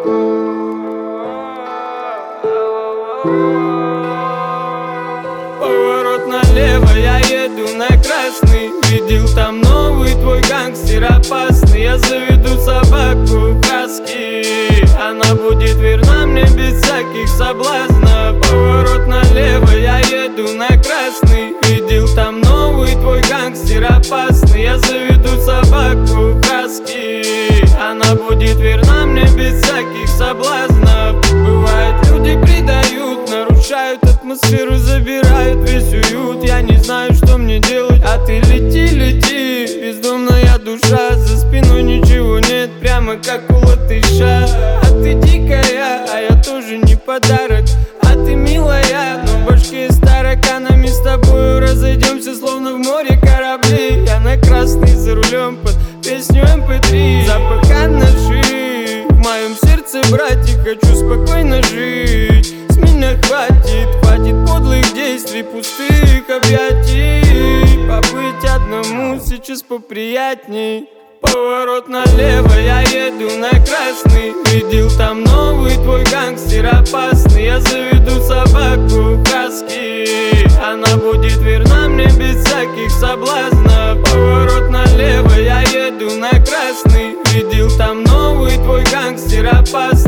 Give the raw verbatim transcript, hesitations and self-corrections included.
Поворот налево, я еду на красный. Видел там новый твой гангстер опасный. Я заведу собаку хаски, она будет верна мне без всяких соблазнов. Поворот налево, я еду на красный. Видел там новый твой гангстер опасный. Я заведу собаку хаски, она будет верна мне без всяких соблазнов. Бывает, люди предают, нарушают атмосферу, забирают весь уют. Я не знаю, что мне делать, а ты лети, лети. Бездомная душа, за спиной ничего нет, прямо как у латыша. А ты дикая, а я тоже не подарок. А ты милая, но в башке с тараканами. С тобою разойдемся, словно в море кораблей. Я на красный за рулем под песню эм пэ три. Запах ножи в моем сердце, братья, хочу спокойно жить. С меня хватит, хватит подлых действий, пустых объятий. Побыть одному сейчас поприятней. Поворот налево, я еду на красный. Видел там новый твой гангстер опасный. Я заведу собаку хаски, она будет верна мне без всяких соблазнов. Поворот налево, я еду на красный. Видел там новый твой гангстер опасный.